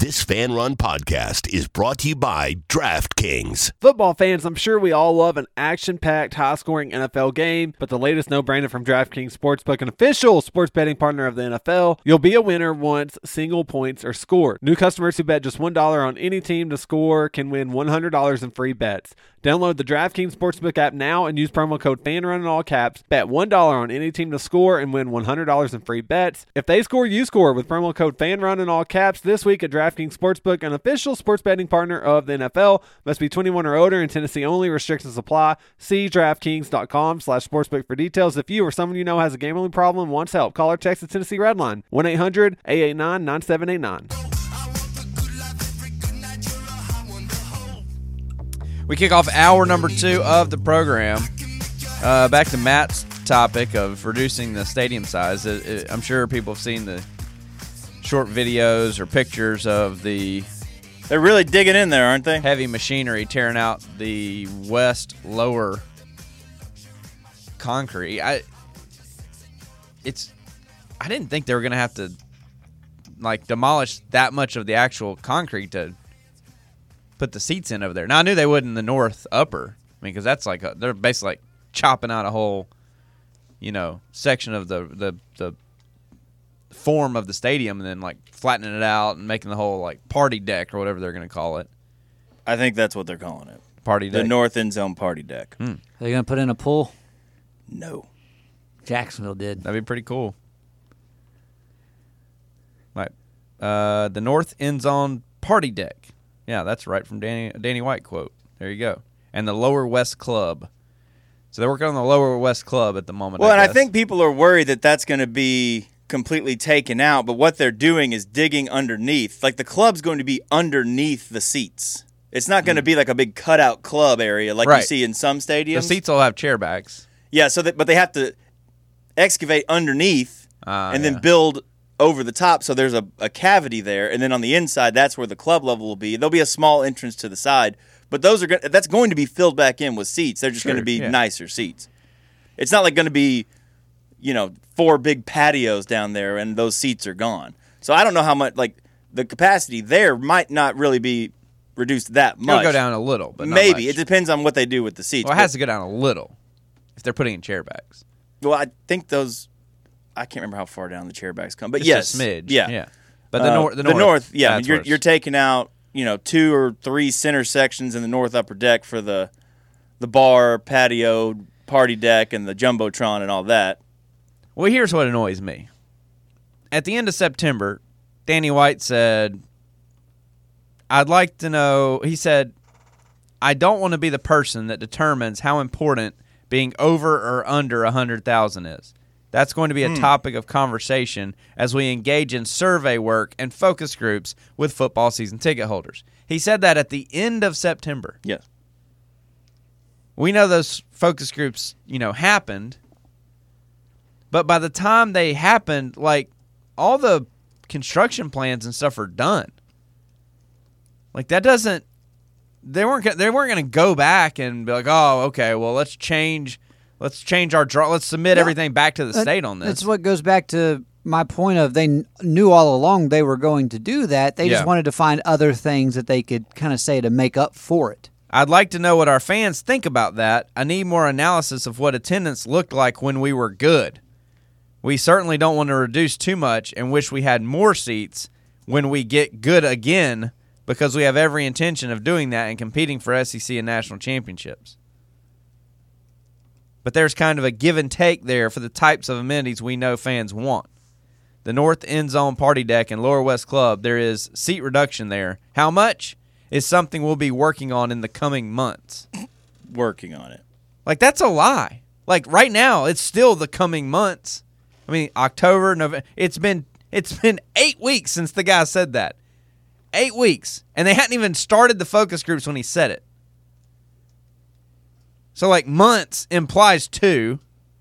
This Fan Run podcast is brought to you by DraftKings. Football fans, I'm sure we all love an action-packed, high-scoring NFL game, but the latest no-brainer from DraftKings Sportsbook, an official sports betting partner of the NFL, you'll be a winner once single points are scored. New customers who bet just $1 on any team to score can win $100 in free bets. Download the DraftKings Sportsbook app now and use promo code FANRUN in all caps. Bet $1 on any team to score and win $100 in free bets. If they score, you score with promo code FANRUN in all caps this week at DraftKings Sportsbook, an official sports betting partner of the NFL. Must be 21 or older in Tennessee only. Restrictions apply. See DraftKings.com/sportsbook for details. If you or someone you know has a gambling problem and wants help, call or text the Tennessee Red Line, 1-800-889-9789. We kick off hour number 2 of the program. Back to Matt's topic of reducing the stadium size. I'm sure people have seen the short videos or pictures of the They're really digging in there, aren't they? heavy machinery tearing out the west lower concrete. I didn't think they were going to have to demolish that much of the actual concrete to put the seats in over there. Now, I knew they would in the north upper. I mean, because that's they're basically chopping out a whole, section of the form of the stadium and then flattening it out and making the whole party deck or whatever they're going to call it. I think that's what they're calling it. Party deck. The north end zone party deck. Are they going to put in a pool? No. Jacksonville did. That'd be pretty cool. Right. The north end zone party deck. Yeah, that's right from Danny White quote. There you go. And the Lower West Club. So they're working on the Lower West Club at the moment. Well, and I think people are worried that that's going to be completely taken out, but what they're doing is digging underneath. The club's going to be underneath the seats. It's not going to be like a big cutout club area like you see in some stadiums. The seats will have chair backs. Yeah, but they have to excavate underneath and then build over the top, so there's a cavity there, and then on the inside, that's where the club level will be. There'll be a small entrance to the side, but that's going to be filled back in with seats. They're just going to be nicer seats. It's not going to be, 4 big patios down there, and those seats are gone. So I don't know how much, the capacity there might not really be reduced that much. It'll go down a little, but maybe. Not much. It depends on what they do with the seats. Well, it has to go down a little if they're putting in chair backs. Well, I think those. I can't remember how far down the chair backs come, but Just yes, a smidge. yeah. But the north, yeah. You're You're taking out 2 or 3 center sections in the north upper deck for the bar, patio, party deck, and the jumbotron and all that. Well, here's what annoys me. At the end of September, Danny White said, "I'd like to know." He said, "I don't want to be the person that determines how important being over or under 100,000 is. That's going to be a topic of conversation as we engage in survey work and focus groups with football season ticket holders." He said that at the end of September. Yes. We know those focus groups, happened. But by the time they happened, all the construction plans and stuff are done. That doesn't. They weren't going to go back and be like, "Oh, okay, well, let's change our draw. Let's submit everything back to the state on this." That's what goes back to my point of they knew all along they were going to do that. They just wanted to find other things that they could kind of say to make up for it. I'd like to know what our fans think about that. I need more analysis of what attendance looked like when we were good. We certainly don't want to reduce too much and wish we had more seats when we get good again, because we have every intention of doing that and competing for SEC and national championships. But there's kind of a give and take there for the types of amenities we know fans want. The north end zone party deck and Lower West Club, there is seat reduction there. How much is something we'll be working on in the coming months. Working on it. That's a lie. Right now, it's still the coming months. I mean, October, November. It's been 8 weeks since the guy said that. 8 weeks. And they hadn't even started the focus groups when he said it. So, months implies 2.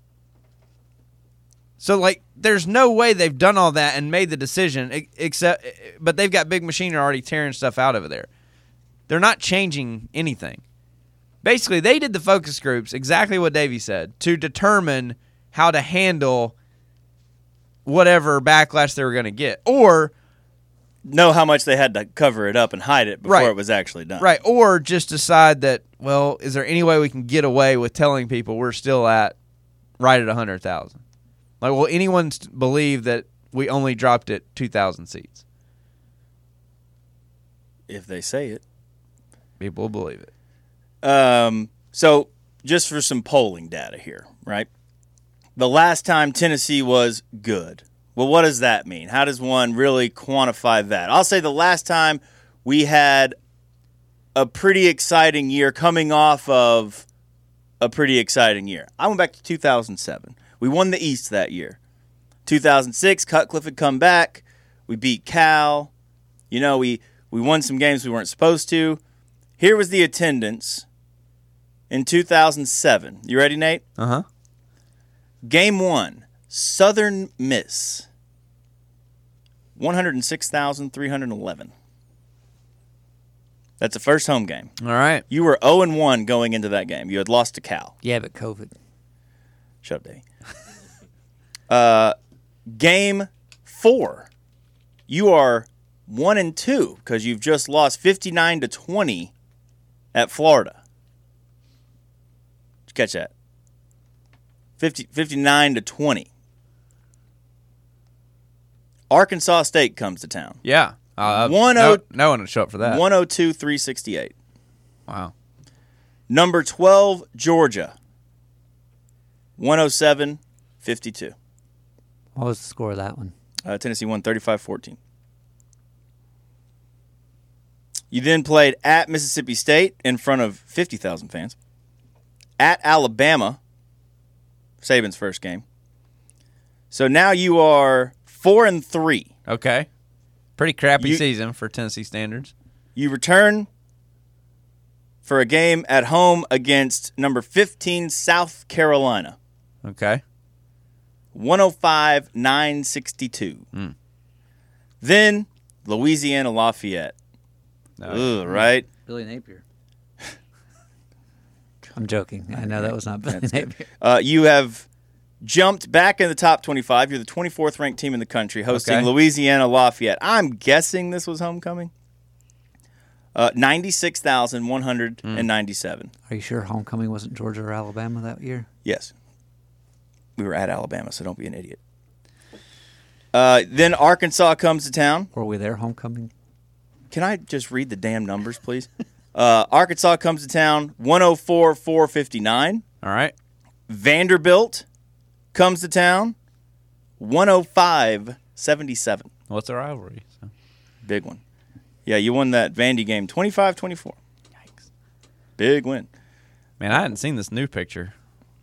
So, there's no way they've done all that and made the decision, but they've got big machinery already tearing stuff out over there. They're not changing anything. Basically, they did the focus groups, exactly what Davey said, to determine how to handle whatever backlash they were going to get. Or know how much they had to cover it up and hide it before it was actually done. Right, or just decide that, well, is there any way we can get away with telling people we're still right at 100,000? Like, will anyone believe that we only dropped it 2,000 seats? If they say it. People will believe it. So, just for some polling data here, right? The last time Tennessee was good. Well, what does that mean? How does one really quantify that? I'll say the last time we had a pretty exciting year coming off of a pretty exciting year. I went back to 2007. We won the East that year. 2006, Cutcliffe had come back. We beat Cal. We won some games we weren't supposed to. Here was the attendance in 2007. You ready, Nate? Uh-huh. Game 1, Southern Miss, 106,311. That's the first home game. All right. You were 0-1 going into that game. You had lost to Cal. Yeah, but COVID. Shut up, Danny. Game 4, you are 1-2 because you've just lost 59-20 at Florida. Did you catch that? 59-20. Arkansas State comes to town. Yeah. No one would show up for that. 102-368. Wow. Number 12, Georgia. 107-52. What was the score of that one? Tennessee won 35-14. You then played at Mississippi State in front of 50,000 fans. At Alabama, Saban's first game. So now you are 4-3. Okay. Pretty crappy season for Tennessee standards. You return for a game at home against number 15, South Carolina. Okay. 105-962. Then Louisiana Lafayette. No. Ugh, right? Billy Napier. I'm joking. I know that was not Billy Napier. You have jumped back in the top 25. You're the 24th ranked team in the country hosting Louisiana Lafayette. I'm guessing this was homecoming. 96,197. Are you sure homecoming wasn't Georgia or Alabama that year? Yes. We were at Alabama, so don't be an idiot. Then Arkansas comes to town. Were we there homecoming? Can I just read the damn numbers, please? Arkansas comes to town, 104-459. All right. Vanderbilt comes to town, 105-77. What's the rivalry? So. Big one. Yeah, you won that Vandy game 25-24. Yikes. Big win. Man, I hadn't seen this new picture.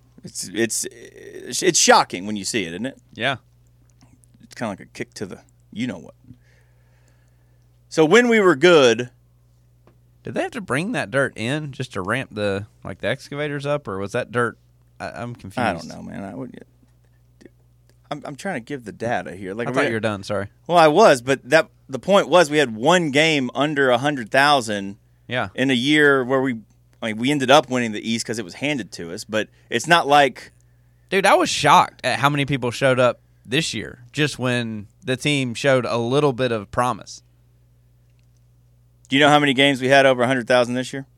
It's shocking when you see it, isn't it? Yeah. It's kind of like a kick to the you-know-what. So when we were good... Did they have to bring that dirt in just to ramp the excavators up, or was that dirt? I'm confused. I don't know, man. I'm trying to give the data here. I thought you were done. Sorry. Well, I was, but the point was we had one game under 100,000. Yeah. In a year where we ended up winning the East because it was handed to us, but it's not like. Dude, I was shocked at how many people showed up this year just when the team showed a little bit of promise. Do you know how many games we had over 100,000 this year?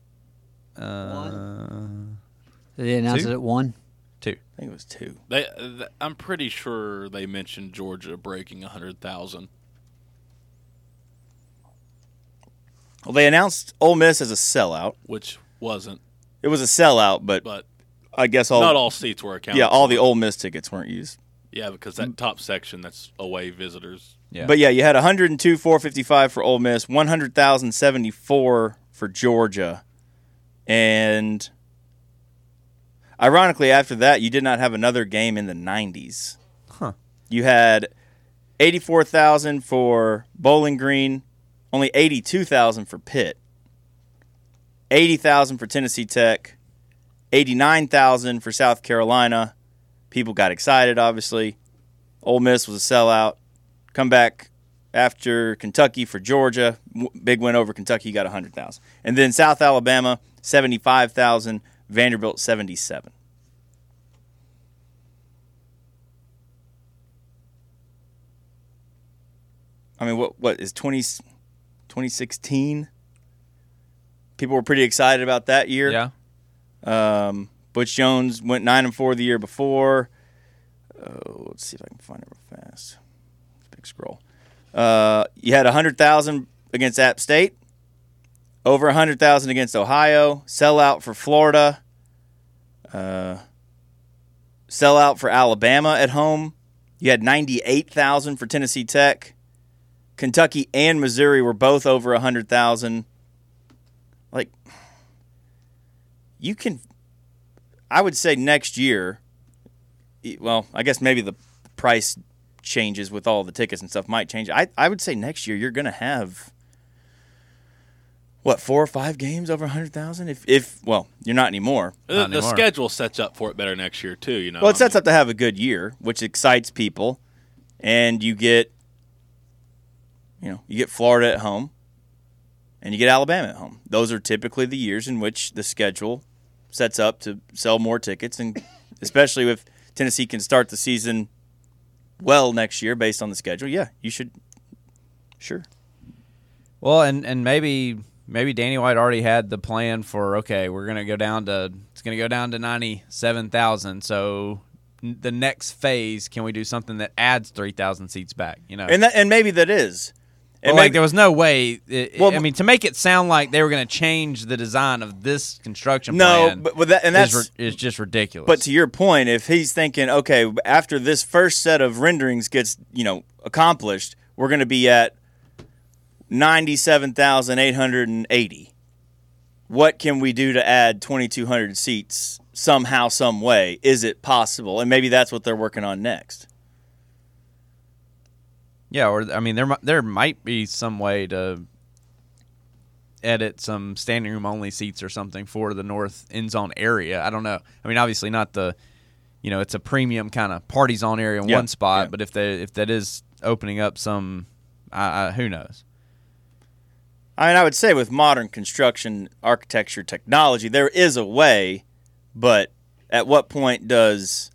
One. Did they announce it at 1? 2. I think it was 2. I'm pretty sure they mentioned Georgia breaking 100,000. Well, they announced Ole Miss as a sellout. Which wasn't. It was a sellout, but I guess not all seats were accounted. Yeah, all the Ole Miss tickets weren't used. Yeah, because that top section, that's away visitors. Yeah. But yeah, you had 102,455 for Ole Miss, 100,074 for Georgia, and ironically, after that, you did not have another game in the 90s. Huh. You had 84,000 for Bowling Green, only 82,000 for Pitt, 80,000 for Tennessee Tech, 89,000 for South Carolina. People got excited, obviously. Ole Miss was a sellout. Come back after Kentucky for Georgia. Big win over Kentucky. You got 100,000. And then South Alabama, 75,000. Vanderbilt, 77. I mean, what is 2016? People were pretty excited about that year. Yeah. Butch Jones went 9-4 the year before. Let's see if I can find it real fast. Big scroll. You had 100,000 against App State, over 100,000 against Ohio, sellout for Florida, sellout for Alabama at home. You had 98,000 for Tennessee Tech. Kentucky and Missouri were both over 100,000. Like, you can, I would say next year, well, I guess maybe the price changes with all the tickets and stuff might change. I would say next year you're going to have, 4 or 5 games over 100,000? If well, you're not anymore. The schedule sets up for it better next year, too. You know. Well, it sets up to have a good year, which excites people. And you get, you get Florida at home and you get Alabama at home. Those are typically the years in which the schedule sets up to sell more tickets, and especially if Tennessee can start the season well next year based on the schedule. Yeah, you should. Sure. Well, and maybe Danny White already had the plan for, okay, it's going to go down to 97,000. So the next phase, can we do something that adds 3,000 seats back? And maybe that is. And like there was no way. To make it sound like they were going to change the design of this construction plan, is just ridiculous. But to your point, if he's thinking, okay, after this first set of renderings gets accomplished, we're going to be at 97,880. What can we do to add 2,200 seats somehow, some way? Is it possible? And maybe that's what they're working on next. Yeah, or there might be some way to edit some standing room only seats or something for the north end zone area. I don't know. I mean, obviously not the, it's a premium kind of party zone area in one spot, but if that is opening up some, who knows? I mean, I would say with modern construction, architecture, technology, there is a way, but at what point does,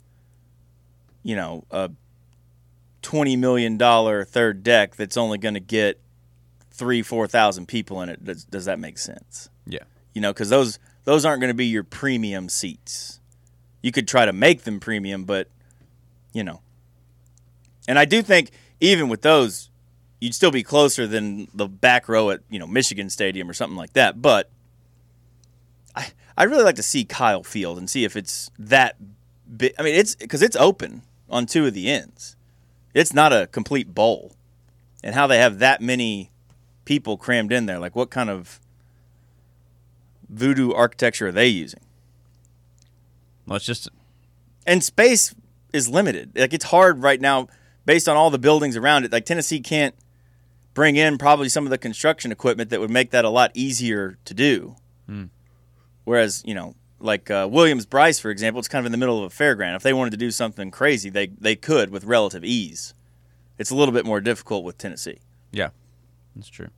a $20 million third deck that's only going to get 3,000-4,000 people in it, does that make sense? Yeah. Because those aren't going to be your premium seats. You could try to make them premium, but, and I do think even with those, you'd still be closer than the back row at, Michigan Stadium or something like that. But I'd really like to see Kyle Field and see if it's that big. I mean, it's because it's open on 2 of the ends. It's not a complete bowl. And how they have that many people crammed in there, like what kind of voodoo architecture are they using? Well, it's just... And space is limited. Like, it's hard right now based on all the buildings around it. Like, Tennessee can't bring in probably some of the construction equipment that would make that a lot easier to do. Whereas, like Williams-Brice, for example, it's kind of in the middle of a fairground. If they wanted to do something crazy, they could with relative ease. It's a little bit more difficult with Tennessee. Yeah, that's true.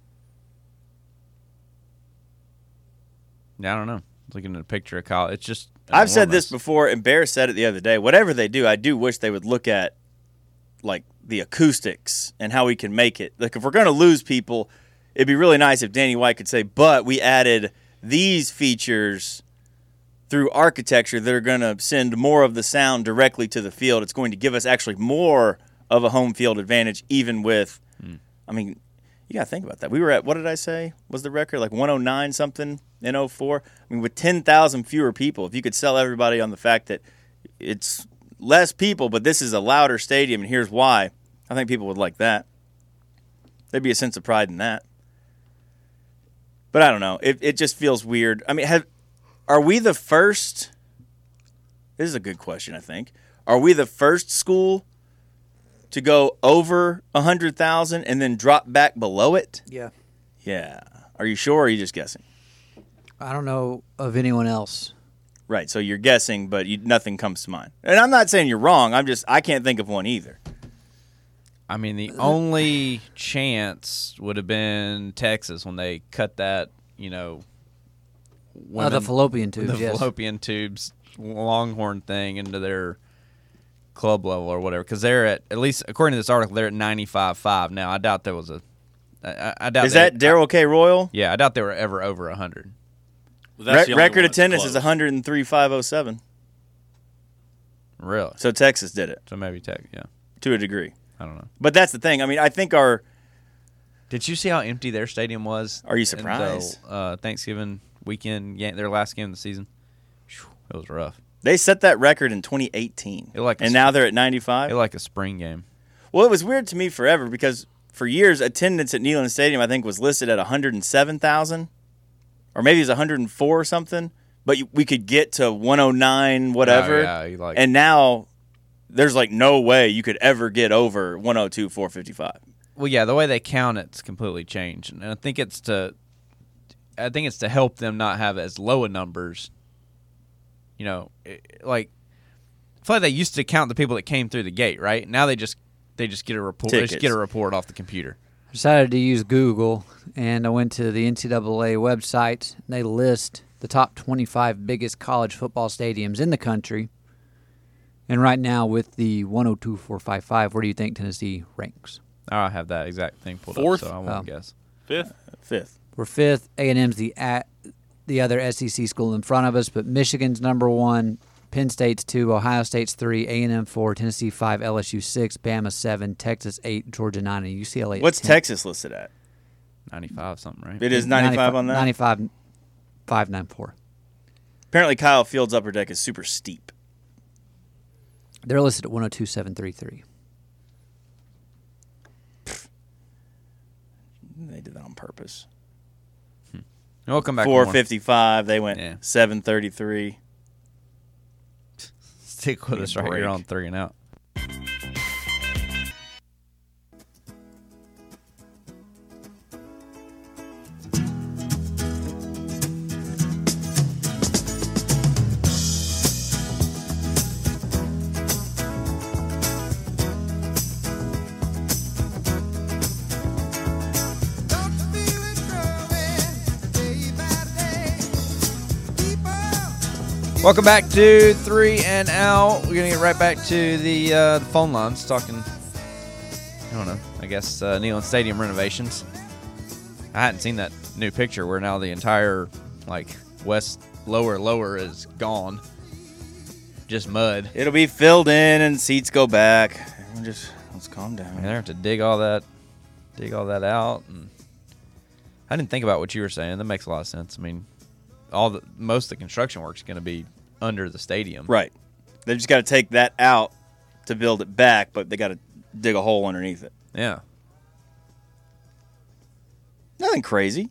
Yeah, I don't know. Looking at a picture of Kyle, it's just enormous. I've said this before, and Bear said it the other day. Whatever they do, I do wish they would look at, like, the acoustics and how we can make it. Like, if we're going to lose people, it'd be really nice if Danny White could say, but we added these features through architecture that are going to send more of the sound directly to the field. It's going to give us actually more of a home field advantage, even with, I mean, you got to think about that. We were at, what did I say was the record? Like 109 something in 04? I mean, with 10,000 fewer people, if you could sell everybody on the fact that it's less people, but this is a louder stadium, and here's why, I think people would like that. There'd be a sense of pride in that. But I don't know. It just feels weird. I mean, are we the first? This is a good question, I think. Are we the first school to go over 100,000 and then drop back below it? Yeah. Yeah. Are you sure, or are you just guessing? I don't know of anyone else. Right. So you're guessing, but nothing comes to mind. And I'm not saying you're wrong. I can't think of one either. I mean, the only chance would have been Texas when they cut that, the fallopian tubes. The fallopian tubes Longhorn thing into their club level or whatever, because they're at least according to this article, they're at 95.5 now. I doubt there was I doubt. Is that Darrell K. Royal? Yeah, I doubt they were ever over 100. Well, Record attendance is 103,507. Really? So Texas did it. So maybe yeah. To a degree. I don't know. But that's the thing. I mean, I think Did you see how empty their stadium was? Are you surprised? Thanksgiving weekend, their last game of the season. It was rough. They set that record in 2018. And now they're at 95? It like a spring game. Well, it was weird to me forever because for years, attendance at Neyland Stadium, I think, was listed at 107,000. Or maybe it was 104 or something. But we could get to 109, whatever. Oh, yeah, and now there's like no way you could ever get over 102, 455. Well, yeah, the way they count it's completely changed. And I think it's to help them not have as low a numbers. You know, I feel like they used to count the people that came through the gate, right? Now they just get a report. They just get a report off the computer. I decided to use Google, and I went to the NCAA website. And they list the top 25 biggest college football stadiums in the country. And right now, with the 102,455, where do you think Tennessee ranks? I have that exact thing pulled Fourth? up, so I won't guess. Fifth. We're fifth. A&M's the other SEC school in front of us, but Michigan's number 1, Penn State's 2, Ohio State's 3, A&M 4, Tennessee 5, LSU 6, Bama 7, Texas 8, Georgia 9, and UCLA 10. What's Texas listed at? 95 something, right? It is 95 on that? 95,594. Apparently Kyle Fields' upper deck is super steep. They're listed at 102,733. They did that on purpose. We'll come back. 455. They went 733. Stick with us right here on 3 and Out. Welcome back to 3 and Out. We're going to get right back to the phone lines talking, I don't know, I guess Neyland Stadium renovations. I hadn't seen that new picture where now the entire, west lower is gone. Just mud. It'll be filled in and seats go back. Let's calm down. They have to dig all that out. And I didn't think about what you were saying. That makes a lot of sense. I mean, most of the construction work is going to be under the stadium. Right. They've just got to take that out to build it back, but they got to dig a hole underneath it. Yeah. Nothing crazy.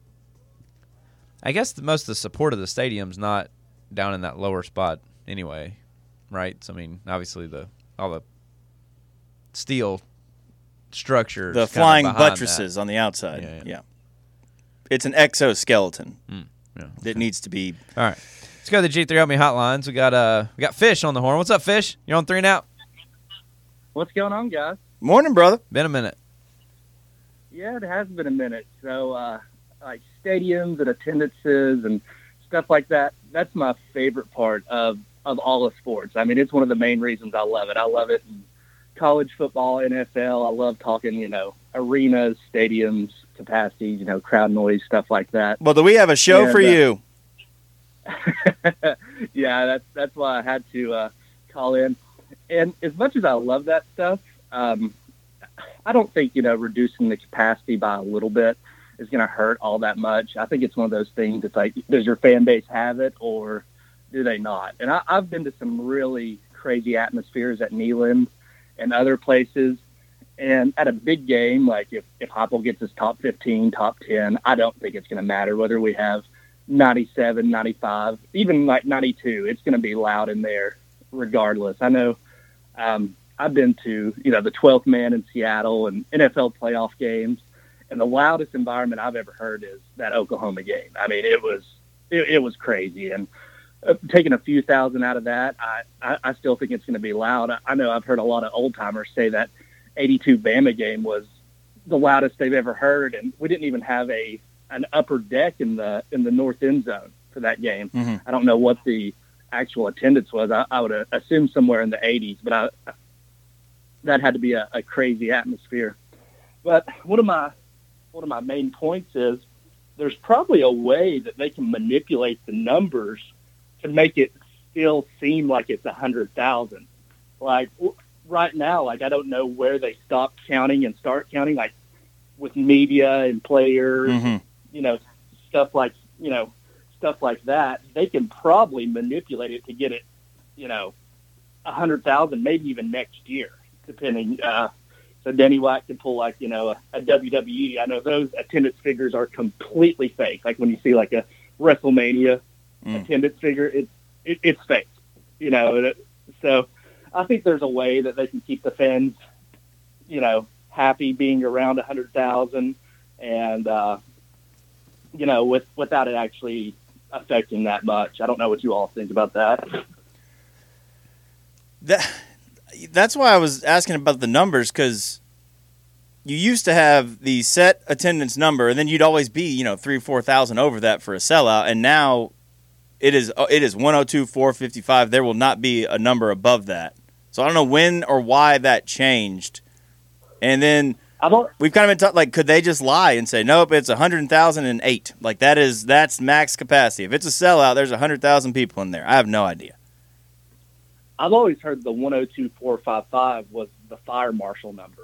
I guess most of the support of the stadium's not down in that lower spot anyway, right? So, I mean, obviously all the steel structure, the flying buttresses on the outside. Yeah. It's an exoskeleton. That needs to be. All right. Let's go to the G3 Help Me hotlines. We got Fish on the horn. What's up, Fish? You're on 3 and Out. What's going on, guys? Morning, brother. Been a minute. Yeah, it has been a minute. So, like stadiums and attendances and stuff like that, that's my favorite part of all of sports. I mean, it's one of the main reasons I love it. I love it in college football, NFL. I love talking, arenas, stadiums, capacities, crowd noise, stuff like that. Well, do we have a show for you? Yeah, that's why I had to call in. And as much as I love that stuff, I don't think, reducing the capacity by a little bit is going to hurt all that much. I think it's one of those things. It's like, does your fan base have it or do they not? And I've been to some really crazy atmospheres at Neyland and other places. And at a big game, like if Heupel gets his top 15, top 10, I don't think it's going to matter whether we have 97, 95, even like 92. It's going to be loud in there regardless. I know I've been to, the 12th man in Seattle and NFL playoff games, and the loudest environment I've ever heard is that Oklahoma game. I mean, it was crazy. And taking a few thousand out of that, I still think it's going to be loud. I know I've heard a lot of old timers say that 82 Bama game was the loudest they've ever heard, and we didn't even have an upper deck in the north end zone for that game. Mm-hmm. I don't know what the actual attendance was. I would assume somewhere in the 80s, but that had to be a crazy atmosphere. But one of my main points is there's probably a way that they can manipulate the numbers to make it still seem like it's 100,000. Like right now, like I don't know where they stop counting and start counting, like with media and players, stuff like that. They can probably manipulate it to get it, 100,000, maybe even next year, depending. So Danny White can pull like, a WWE. I know those attendance figures are completely fake. Like when you see like a WrestleMania attendance figure, it's fake, So I think there's a way that they can keep the fans, happy being around 100,000 and, without it actually affecting that much. I don't know what you all think about that. That's why I was asking about the numbers, because you used to have the set attendance number, and then you'd always be, 3,000 or 4,000 over that for a sellout, and now it is 102, 455. There will not be a number above that. So I don't know when or why that changed. And then we've kind of been taught, like, could they just lie and say, nope, it's 100,008. Like, that's max capacity. If it's a sellout, there's 100,000 people in there. I have no idea. I've always heard the 102,455 was the fire marshal number.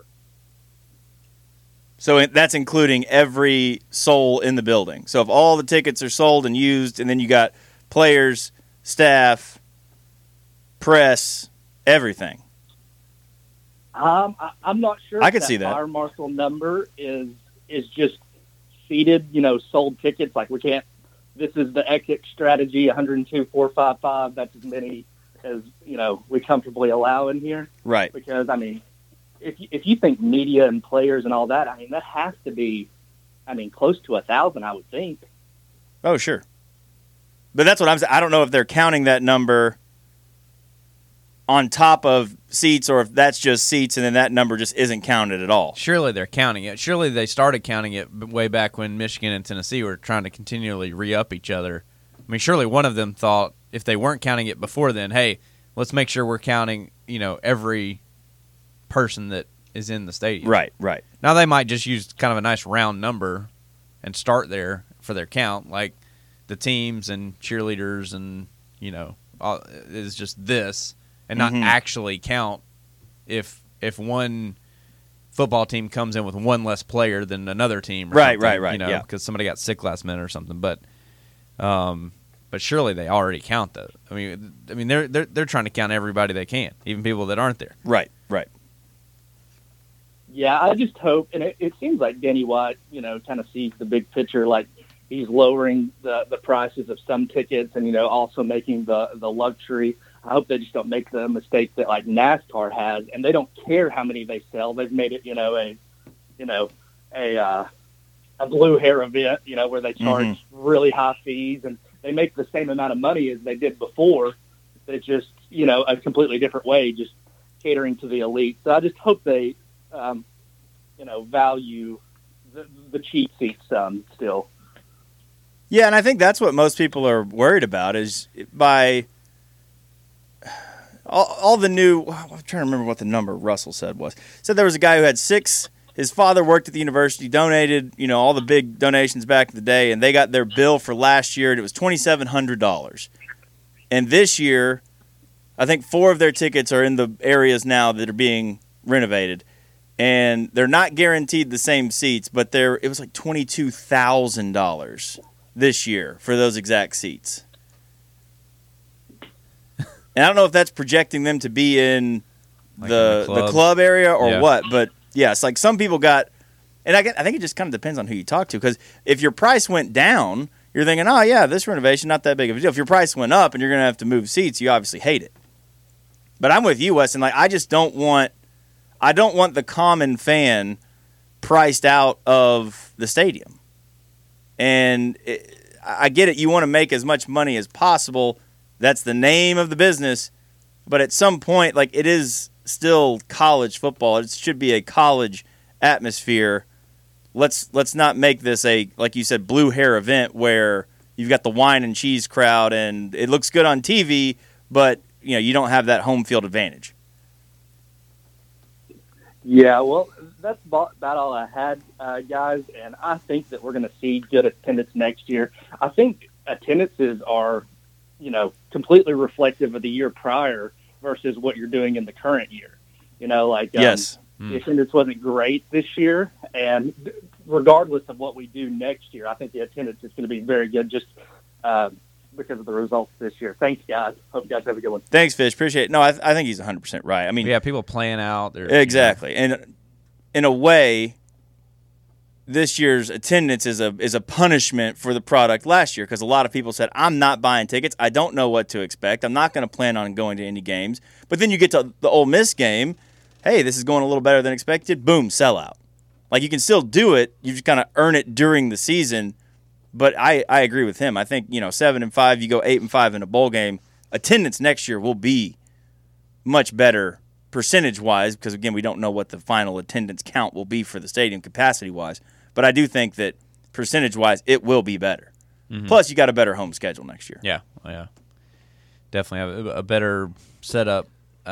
So that's including every soul in the building. So if all the tickets are sold and used, and then you got players, staff, press, everything. I'm not sure. I could see that. Fire marshal number is just seated, sold tickets. Like we can't. This is the exit strategy. 102,455. That's as many as we comfortably allow in here. Right. Because if you think media and players and all that, that has to be, close to 1,000. I would think. Oh, sure. But that's what I'm saying. I don't know if they're counting that number on top of seats, or if that's just seats and then that number just isn't counted at all. Surely they're counting it. Surely they started counting it way back when Michigan and Tennessee were trying to continually re-up each other. Surely one of them thought, if they weren't counting it before then, hey, let's make sure we're counting, every person that is in the stadium. Right. Now they might just use kind of a nice round number and start there for their count, like the teams and cheerleaders and, it's just this, and not actually count if one football team comes in with one less player than another team. Or Right. Yeah, because somebody got sick last minute or something. But surely they already count that. They're trying to count everybody they can, even people that aren't there. Right. Yeah, I just hope, and it seems like Danny White, kind of sees the big picture, like he's lowering the prices of some tickets and, also making the luxury. I hope they just don't make the mistake that like NASCAR has, and they don't care how many they sell. They've made it, a blue hair event, where they charge really high fees, and they make the same amount of money as they did before. It's just, a completely different way, just catering to the elite. So I just hope they, value the cheap seats still. Yeah, and I think that's what most people are worried about, is by all the new. I'm trying to remember what the number Russell said was. Said there was a guy who had 6. His father worked at the university, donated, all the big donations back in the day, and they got their bill for last year, and it was $2,700. And this year, I think 4 of their tickets are in the areas now that are being renovated, and they're not guaranteed the same seats, but it was like $22,000 this year for those exact seats. And I don't know if that's projecting them to be in the club area or what, but yeah, it's like some people got, and I think it just kind of depends on who you talk to, because if your price went down, you're thinking, oh yeah, this renovation, not that big of a deal. If your price went up and you're going to have to move seats, you obviously hate it. But I'm with you, Weston. Like, I don't want the common fan priced out of the stadium. And I get it. You want to make as much money as possible. That's the name of the business. But at some point, like, it is still college football. It should be a college atmosphere. Let's not make this a, like you said, blue hair event where you've got the wine and cheese crowd, and it looks good on TV, but you don't have that home field advantage. Yeah, well, that's about all I had, guys, and I think that we're going to see good attendance next year. I think attendances are, completely reflective of the year prior versus what you're doing in the current year. Yes. The attendance wasn't great this year, and regardless of what we do next year, I think the attendance is going to be very good just because of the results this year. Thanks, guys. Hope you guys have a good one. Thanks, Fish. Appreciate it. No, I think he's 100% right. I mean, yeah, people playing out there. Exactly. And in a way, this year's attendance is a punishment for the product last year because a lot of people said, I'm not buying tickets. I don't know what to expect. I'm not going to plan on going to any games. But then you get to the Ole Miss game. Hey, this is going a little better than expected. Boom, sellout. Like, you can still do it. You just kind of earn it during the season. But I agree with him. I think, 7-5, you go 8-5 in a bowl game. Attendance next year will be much better percentage-wise because, again, we don't know what the final attendance count will be for the stadium capacity-wise. But I do think that percentage-wise it will be better. Mm-hmm. Plus, you got a better home schedule next year. Yeah. Definitely have a better setup.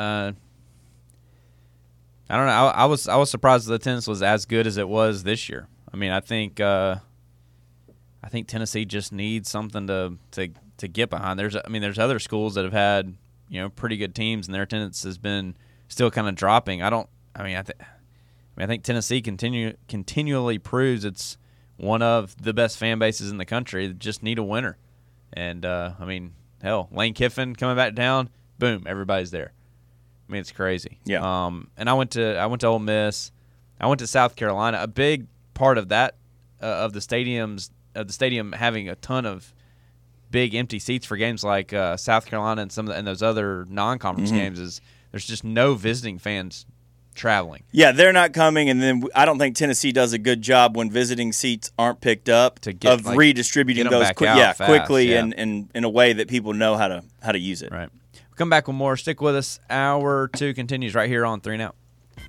I don't know. I was surprised the attendance was as good as it was this year. I mean, I think Tennessee just needs something to get behind. There's other schools that have had pretty good teams and their attendance has been still kind of dropping. I think Tennessee continually proves it's one of the best fan bases in the country. They just need a winner, and hell, Lane Kiffin coming back down, boom, everybody's there. I mean, it's crazy. Yeah. And I went to Ole Miss. I went to South Carolina. A big part of that of the stadium having a ton of big empty seats for games like South Carolina and those other non-conference games is there's just no visiting fans traveling. Yeah, they're not coming, and then I don't think Tennessee does a good job when visiting seats aren't picked up of redistributing those quickly and in a way that people know how to use it. Right. We'll come back with more. Stick with us. Hour 2 continues right here on 3 and Out.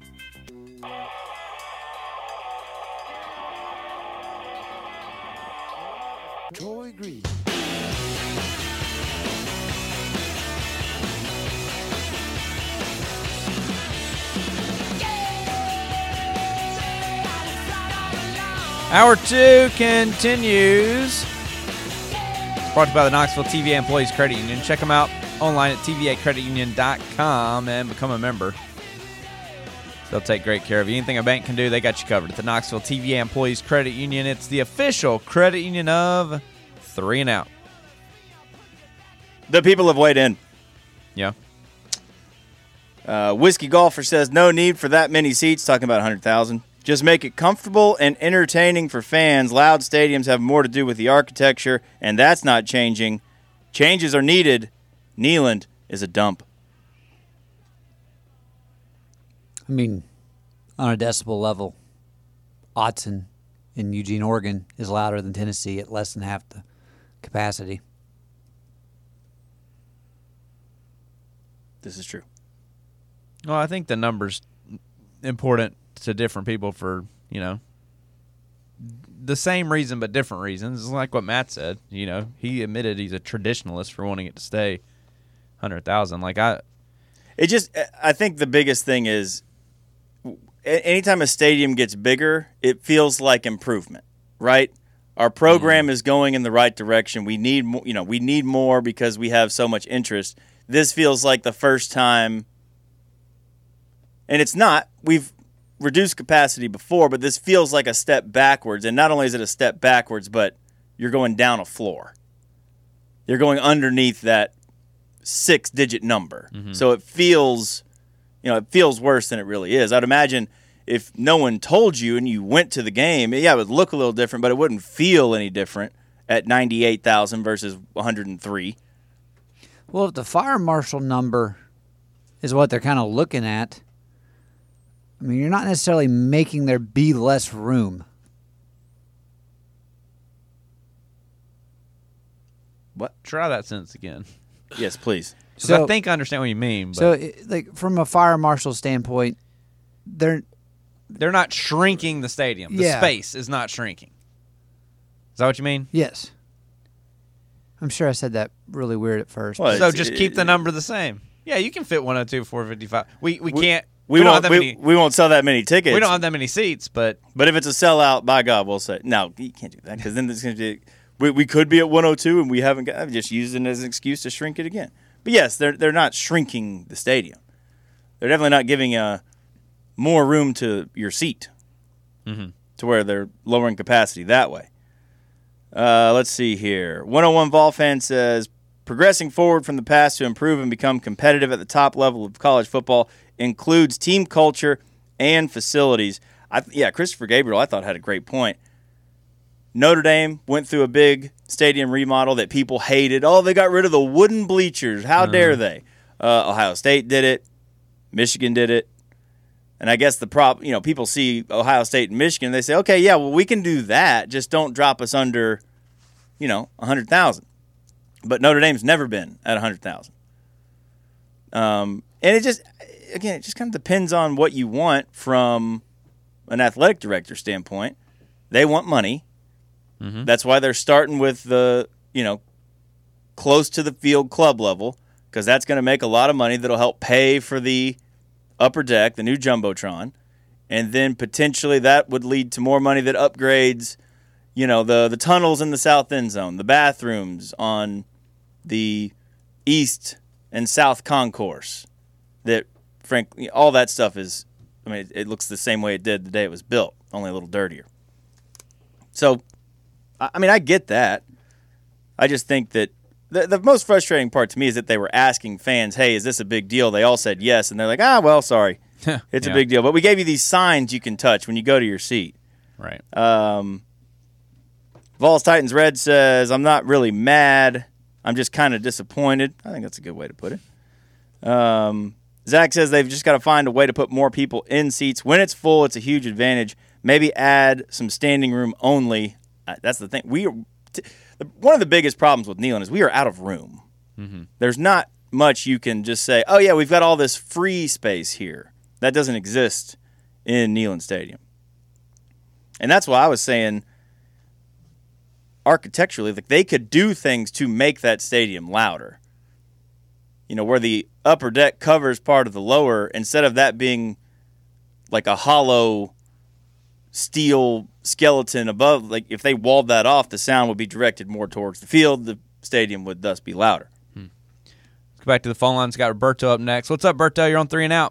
Troy Green. Hour 2 continues. Brought to you by the Knoxville TVA Employees Credit Union. Check them out online at tvacreditunion.com and become a member. They'll take great care of you. Anything a bank can do, they got you covered. At the Knoxville TVA Employees Credit Union, it's the official credit union of 3 and Out. The people have weighed in. Yeah. Whiskey Golfer says, no need for that many seats, talking about 100,000. Just make it comfortable and entertaining for fans. Loud stadiums have more to do with the architecture, and that's not changing. Changes are needed. Neyland is a dump. I mean, on a decibel level, Autzen in Eugene, Oregon is louder than Tennessee at less than half the capacity. This is true. Well, I think the number's important to different people for, the same reason but different reasons. It's like what Matt said. He admitted he's a traditionalist for wanting it to stay 100,000. I think the biggest thing is anytime a stadium gets bigger, it feels like improvement, right? Our program is going in the right direction. We need more because we have so much interest. This feels like the first time, and it's not. We've reduced capacity before, but this feels like a step backwards. And not only is it a step backwards, but you're going down a floor. You're going underneath that 6-digit number. Mm-hmm. So it feels worse than it really is. I'd imagine if no one told you and you went to the game, it would look a little different, but it wouldn't feel any different at 98,000 versus 103. Well, if the fire marshal number is what they're kind of looking at, I mean, you're not necessarily making there be less room. What? Try that sentence again. Yes, please. So I think I understand what you mean. But so, from a fire marshal standpoint, they're not shrinking the stadium. The space is not shrinking. Is that what you mean? Yes. I'm sure I said that really weird at first. Well, So just keep the number the same. Yeah, you can fit 102, 455. We can't. We don't won't. have that many. We won't sell that many tickets. We don't have that many seats, but But if it's a sellout, by God, we'll say no. You can't do that because then it's going to be. We could be at 102 and we haven't got. I'm just using it as an excuse to shrink it again. But yes, they're not shrinking the stadium. They're definitely not giving more room to your seat to where they're lowering capacity that way. Let's see here. 101 Vol fan says, progressing forward from the past to improve and become competitive at the top level of college football includes team culture and facilities. Christopher Gabriel, I thought, had a great point. Notre Dame went through a big stadium remodel that people hated. Oh, they got rid of the wooden bleachers. How dare they? Ohio State did it. Michigan did it. And I guess people see Ohio State and Michigan, and they say, okay, yeah, well, we can do that. Just don't drop us under, 100,000. But Notre Dame's never been at 100,000. And it just kind of depends on what you want from an athletic director standpoint. They want money. Mm-hmm. That's why they're starting with the, close to the field club level, because that's going to make a lot of money that'll help pay for the upper deck, the new Jumbotron. And then potentially that would lead to more money that upgrades, the tunnels in the south end zone, the bathrooms on the east and south concourse. That, frankly, all that stuff is, it looks the same way it did the day it was built, only a little dirtier. So, I get that. I just think that the most frustrating part to me is that they were asking fans, hey, is this a big deal? They all said yes, and they're like, well, sorry. It's a big deal. But we gave you these signs you can touch when you go to your seat. Right. Vols Titans Red says, I'm not really mad. I'm just kind of disappointed. I think that's a good way to put it. Zach says they've just got to find a way to put more people in seats. When it's full, it's a huge advantage. Maybe add some standing room only. That's the thing. One of the biggest problems with Neyland is we are out of room. Mm-hmm. There's not much you can just say, oh, yeah, we've got all this free space here. That doesn't exist in Neyland Stadium. And that's why I was saying architecturally, they could do things to make that stadium louder. Where the upper deck covers part of the lower, instead of that being like a hollow steel skeleton above, if they walled that off, the sound would be directed more towards the field. The stadium would thus be louder. Let's go back to the phone lines. Got Roberto up next. What's up, Berto? You're on 3 and Out.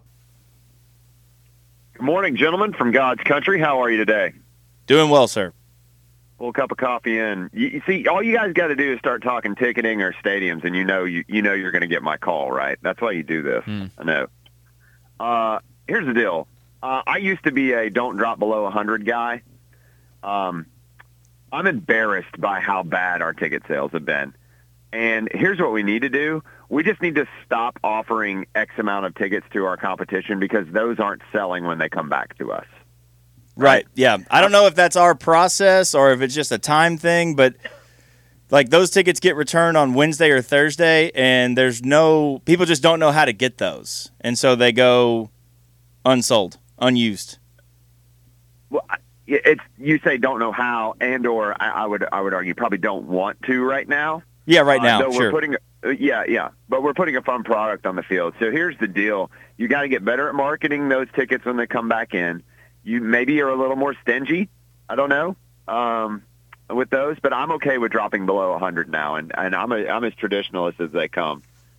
Good morning, gentlemen from God's country. How are you today? Doing well, sir. Full cup of coffee in. You see, all you guys got to do is start talking ticketing or stadiums, and you know you're going to get my call, right? That's why you do this. I know. Here's the deal. I used to be a don't drop below 100 guy. I'm embarrassed by how bad our ticket sales have been. And here's what we need to do. We just need to stop offering X amount of tickets to our competition because those aren't selling when they come back to us. Right. Yeah. I don't know if that's our process or if it's just a time thing, but those tickets get returned on Wednesday or Thursday, and people just don't know how to get those. And so they go unsold, unused. Well, you say don't know how, and or I would argue probably don't want to right now. Yeah, right now. Sure. We're but we're putting a fun product on the field. So here's the deal: you got to get better at marketing those tickets when they come back in. You maybe are a little more stingy. I don't know with those, but I'm okay with dropping below 100 now, and I'm as traditionalist as they come.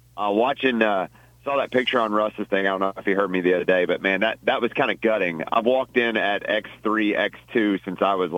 Saw that picture on Russ's thing. I don't know if you heard me the other day, but man, that was kind of gutting. I've walked in at X3, X2 since I was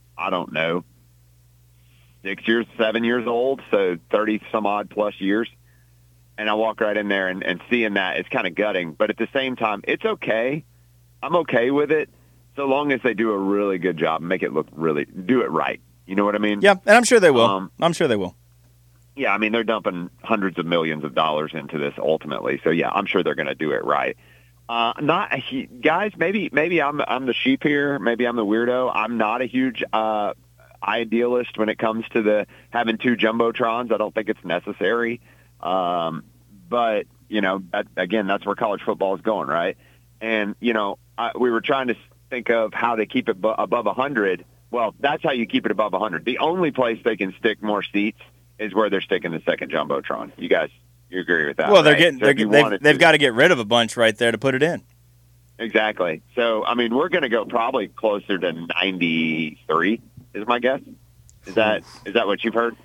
7 years old, so 30 some odd plus years. And I walk right in there and seeing that, it's kind of gutting. But at the same time, it's okay. I'm okay with it so long as they do a really good job and do it right. You know what I mean? Yeah, and I'm sure they will. I'm sure they will. Yeah, they're dumping hundreds of millions of dollars into this ultimately. So, yeah, I'm sure they're going to do it right. Guys, maybe I'm the sheep here. Maybe I'm the weirdo. I'm not a huge idealist when it comes to having 2 Jumbotrons. I don't think it's necessary. But, again, that's where college football is going, right? And, we were trying to think of how to keep it above 100. Well, that's how you keep it above 100. The only place they can stick more seats is where they're sticking the second Jumbotron. You agree with that? Well, right? they've got to get rid of a bunch right there to put it in. Exactly. So, I mean, we're going to go probably closer to 93 is my guess. Is that what you've heard?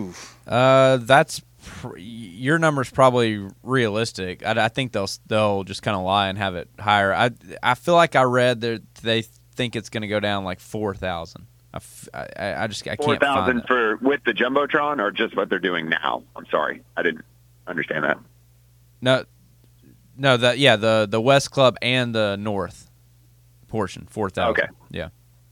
Your number's probably realistic. I think they'll just kind of lie and have it higher. I feel like I read that they think it's going to go down like 4,000. I can't 4,000 for with the Jumbotron or just what they're doing now. I'm sorry, I didn't understand that. No, the West Club and the North portion, 4,000. Okay, yeah.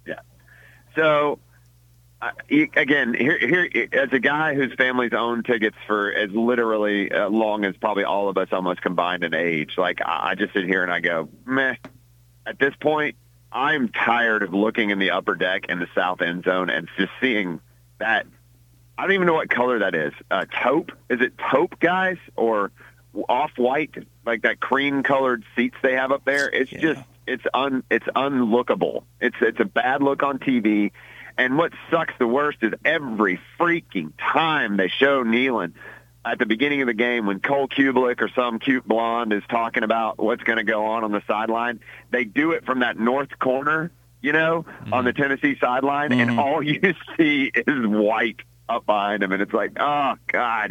So. Again, here as a guy whose family's owned tickets for as literally long as probably all of us almost combined in age, like I just sit here and I go, meh. At this point, I'm tired of looking in the upper deck in the south end zone and just seeing that. I don't even know what color that is. Taupe? Is it taupe, guys, or off-white, like that cream-colored seats they have up there? It's just it's unlookable. It's a bad look on TV. And what sucks the worst is every freaking time they show Neyland at the beginning of the game when Cole Kubelik or some cute blonde is talking about what's going to go on the sideline, they do it from that north corner, on the Tennessee sideline, and all you see is white up behind him, and it's like, oh, God.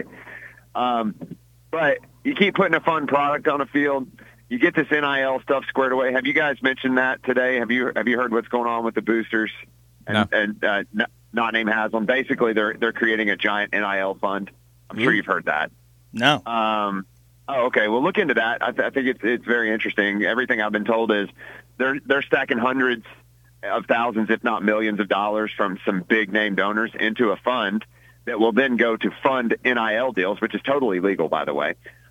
But you keep putting a fun product on the field. You get this NIL stuff squared away. Have you guys mentioned that today? Have you heard what's going on with the boosters? And not name Haslam. Basically, they're creating a giant NIL fund. I'm sure you've heard that. No. Okay. Well, look into that. I think it's very interesting. Everything I've been told is they're stacking hundreds of thousands, if not millions, of dollars from some big name donors into a fund that will then go to fund NIL deals, which is totally legal, by the way,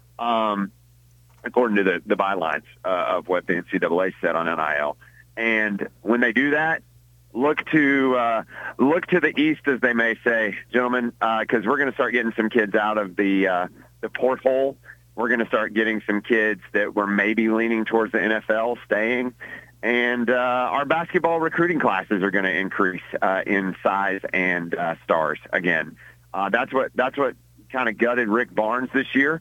according to the bylines of what the NCAA said on NIL. And when they do that, look to the east, as they may say, gentlemen, because we're going to start getting some kids out of the porthole. We're going to start getting some kids that were maybe leaning towards the NFL staying, and our basketball recruiting classes are going to increase in size and stars again. That's what kind of gutted Rick Barnes this year,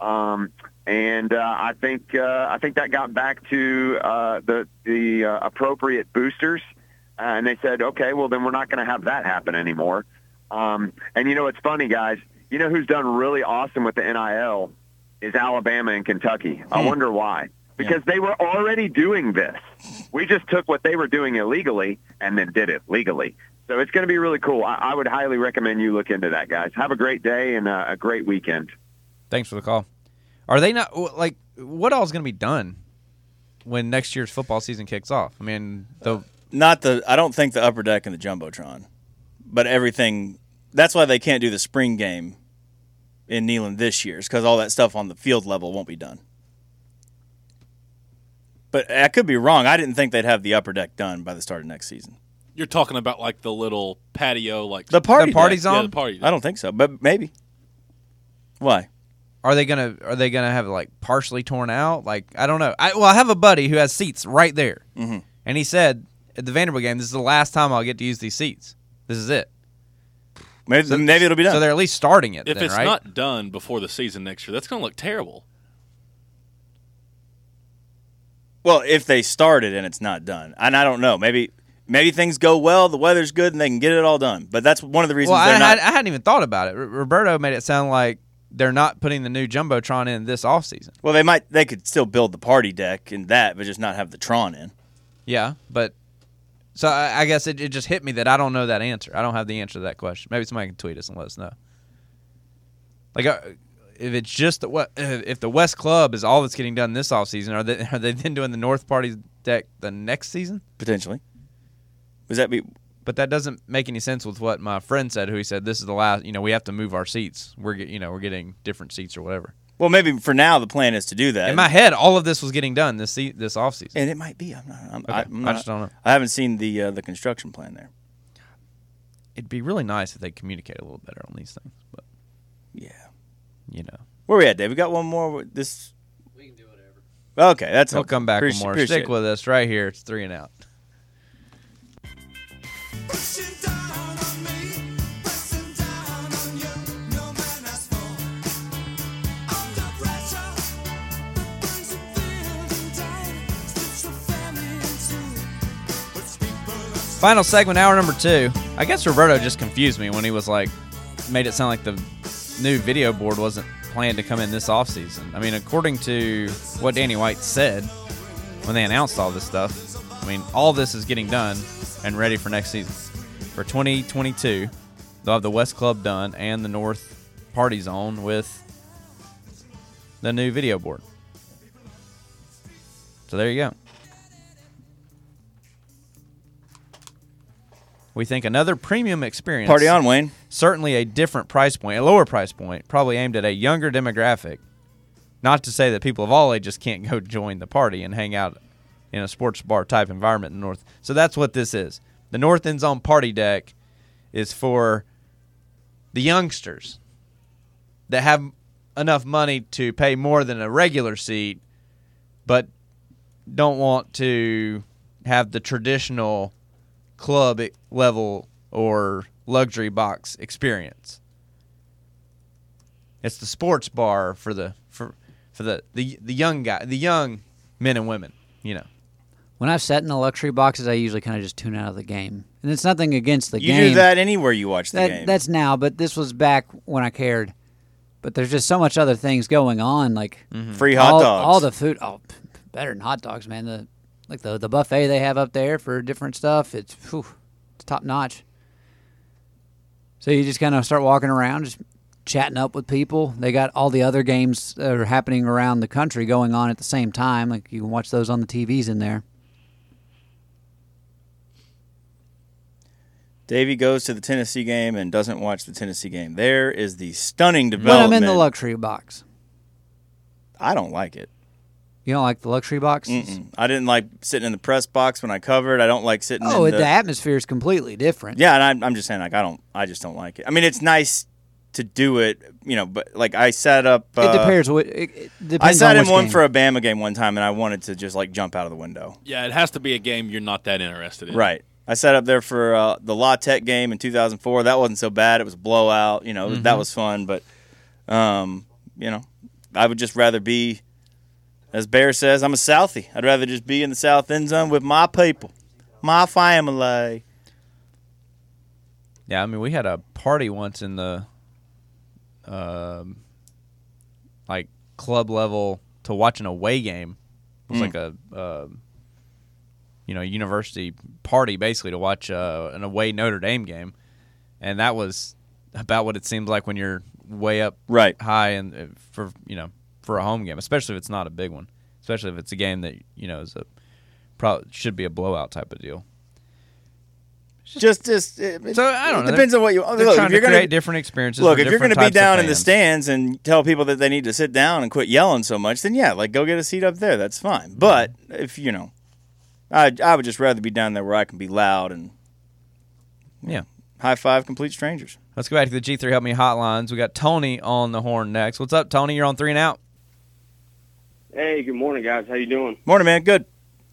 and I think that got back to the appropriate boosters. And they said, okay, well, then we're not going to have that happen anymore. And it's funny, guys. You know who's done really awesome with the NIL is Alabama and Kentucky. I wonder why. Because they were already doing this. We just took what they were doing illegally and then did it legally. So it's going to be really cool. I would highly recommend you look into that, guys. Have a great day and a great weekend. Thanks for the call. Are they not, like, what all is going to be done when next year's football season kicks off? I mean, I don't think the upper deck and the Jumbotron, but everything. That's why they can't do the spring game in Neyland this year, because all that stuff on the field level won't be done. But I could be wrong. I didn't think they'd have the upper deck done by the start of next season. You're talking about like the little patio, like the party zone. Yeah, the party deck. I don't think so, but maybe. Why? Are they gonna have it like partially torn out? Like, I don't know. I have a buddy who has seats right there, and he said, at the Vanderbilt game, this is the last time I'll get to use these seats. This is it. Maybe it'll be done. So they're at least starting it. If then, it's right? not done before the season next year, that's going to look terrible. Well, if they started and it's not done, and I don't know, maybe things go well, the weather's good, and they can get it all done. But that's one of the reasons they're not. I hadn't even thought about it. Roberto made it sound like they're not putting the new Jumbotron in this offseason. Well, they could still build the party deck and that, but just not have the Tron in. Yeah, but. So I guess it just hit me that I don't know that answer. I don't have the answer to that question. Maybe somebody can tweet us and let us know. Like, if it's just if the West Club is all that's getting done this offseason, are they then doing the North Party deck the next season? Potentially. Does that be? But that doesn't make any sense with what my friend said, who he said this is the last. We have to move our seats. We're getting different seats or whatever. Well, maybe for now the plan is to do that. In my head, all of this was getting done this offseason. And it might be. I just don't know. I haven't seen the construction plan there. It'd be really nice if they communicate a little better on these things. But yeah, where we at, Dave? We got one more. We can do whatever. Okay, that's. We'll come back with more. Stick with us right here. It's 3 and Out. Final segment, hour number 2. I guess Roberto just confused me when he was like, made it sound like the new video board wasn't planned to come in this offseason. I mean, according to what Danny White said when they announced all this stuff, I mean, all this is getting done and ready for next season. For 2022, they'll have the West Club done and the North Party Zone with the new video board. So there you go. We think another premium experience. Party on, Wayne. Certainly a different price point, a lower price point, probably aimed at a younger demographic. Not to say that people of all ages can't go join the party and hang out in a sports bar type environment in the North. So that's what this is. The North End Zone Party Deck is for the youngsters that have enough money to pay more than a regular seat, but don't want to have the traditional club level or luxury box experience. It's the sports bar for the young guy, the young men and women, you know. When I've sat in the luxury boxes, I usually kind of just tune out of the game. And it's nothing against the game. You do that anywhere you watch the game. That's now, but this was back when I cared. But there's just so much other things going on, like free hot dogs. All the food. Oh, better than hot dogs, man. The buffet they have up there for different stuff, it's top notch. So you just kind of start walking around, just chatting up with people. They got all the other games that are happening around the country going on at the same time. Like you can watch those on the TVs in there. Davey goes to the Tennessee game and doesn't watch the Tennessee game. There is the stunning development. When I'm in the luxury box. I don't like it. You don't like the luxury box? I didn't like sitting in the press box when I covered. I don't like sitting in the atmosphere is completely different. Yeah, and I'm just saying, like, I just don't like it. I mean, it's nice to do it, you know, but like I sat up. It depends. It depends. I sat in one game. for a Bama game one time, and I wanted to just like jump out of the window. Yeah, it has to be a game you're not that interested in. Right. I sat up there for the La Tech game in 2004. That wasn't so bad. It was a blowout. You know, that was fun. But, you know, I would just rather be, as Bear says, I'm a Southie. I'd rather just be in the South End Zone with my people, my family. Yeah, I mean, we had a party once in the, like, club level to watch an away game. It was like a university party basically to watch an away Notre Dame game, and that was about what it seems like when you're way up high and for a home game, especially if it's not a big one, especially if it's a game that is probably should be a blowout type of deal. So I don't know. It depends on what you look. If you're going to create different experiences. Look, if you're going to be down in the stands and tell people that they need to sit down and quit yelling so much, then yeah, like go get a seat up there. That's fine. But if I would just rather be down there where I can be loud and high five complete strangers. Let's go back to the G3 Help Me hotlines. We got Tony on the horn next. What's up, Tony? You're on 3 and Out. Hey, good morning, guys. How you doing? Morning, man. Good.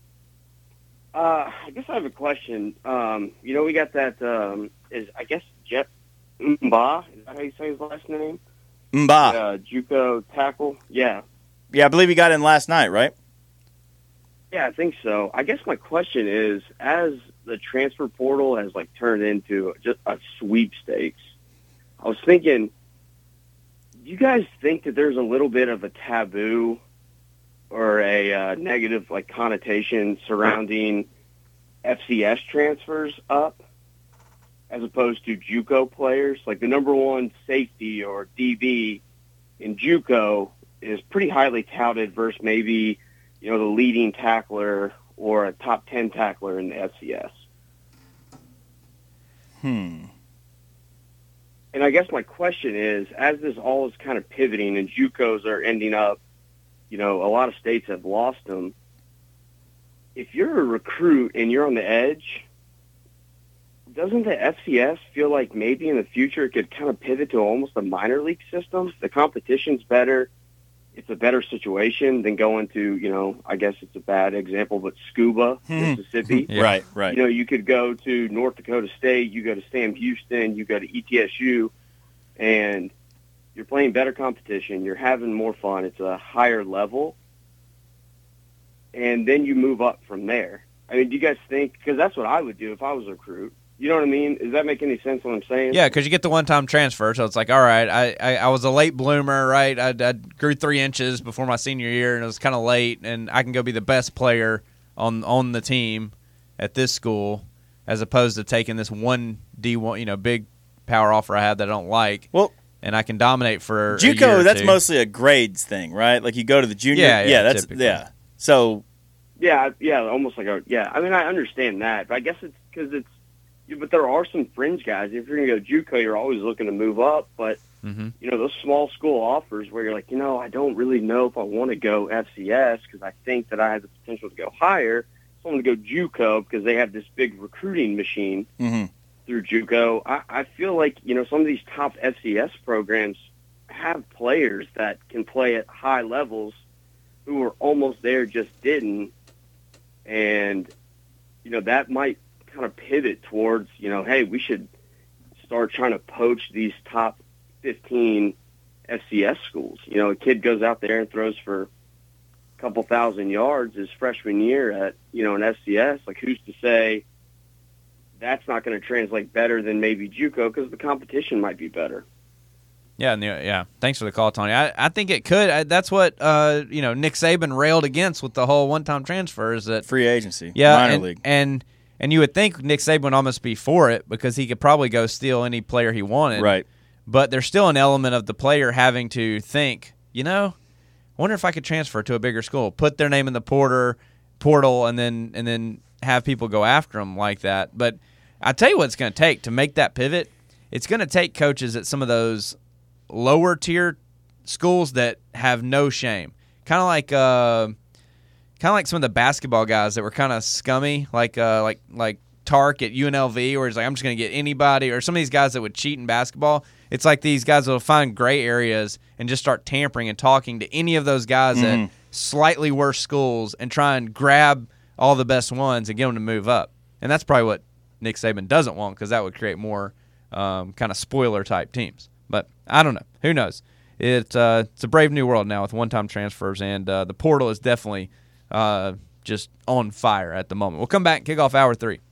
I guess I have a question. We got that. I guess Jeff Mba. Is that how you say his last name? Mba. JUCO tackle. Yeah. Yeah, I believe he got in last night, right? Yeah, I think so. I guess my question is, as the transfer portal has turned into just a sweepstakes, I was thinking, do you guys think that there's a little bit of a taboo or a negative connotation surrounding FCS transfers up as opposed to JUCO players? Like the number one safety or DB in JUCO is pretty highly touted versus maybe the leading tackler or a top 10 tackler in the FCS. And I guess my question is, as this all is kind of pivoting and JUCOs are ending up, a lot of states have lost them. If you're a recruit and you're on the edge, doesn't the FCS feel like maybe in the future it could kind of pivot to almost a minor league system? The competition's better. It's a better situation than going to, I guess it's a bad example, but Scuba, Mississippi. Yeah. Right. You could go to North Dakota State, you go to Sam Houston, you go to ETSU, and you're playing better competition. You're having more fun. It's a higher level. And then you move up from there. I mean, do you guys think, because that's what I would do if I was a recruit. You know what I mean? Does that make any sense what I'm saying? Yeah, because you get the one-time transfer, so it's like, all right, I was a late bloomer, right? I grew 3 inches before my senior year, and it was kind of late, and I can go be the best player on the team at this school, as opposed to taking this one D1, big power offer I had that I don't like. Well, and I can dominate for JUCO. a year or That's two. mostly a grades thing, right? Like you go to the junior. That's typically. yeah. So. Yeah, almost like I mean, I understand that, but I guess it's because but there are some fringe guys. If you're going to go JUCO, you're always looking to move up. But, those small school offers where you're like, I don't really know if I want to go FCS because I think that I have the potential to go higher. So I'm going to go JUCO because they have this big recruiting machine through JUCO. I feel like, some of these top FCS programs have players that can play at high levels who were almost there, just didn't. And, that might kind of pivot towards, hey, we should start trying to poach these top 15 FCS schools. A kid goes out there and throws for a couple thousand yards his freshman year at, an FCS. Like, who's to say that's not going to translate better than maybe JUCO because the competition might be better. Yeah. Thanks for the call, Tony. I think it could. That's what Nick Saban railed against with the whole one-time transfer is that free agency, minor league, and you would think Nick Saban would almost be for it because he could probably go steal any player he wanted. Right. But there's still an element of the player having to think, I wonder if I could transfer to a bigger school, put their name in the portal, and then have people go after them like that. But I tell you what it's going to take to make that pivot. It's going to take coaches at some of those lower tier schools that have no shame, kind of like some of the basketball guys that were kind of scummy, like Tark at UNLV, where he's like, I'm just going to get anybody, or some of these guys that would cheat in basketball. It's like these guys will find gray areas and just start tampering and talking to any of those guys at slightly worse schools and try and grab all the best ones and get them to move up. And that's probably what Nick Saban doesn't want because that would create more kind of spoiler type teams. But I don't know. Who knows? It's a brave new world now with one-time transfers, and the portal is definitely just on fire at the moment. We'll come back and kick off Hour 3.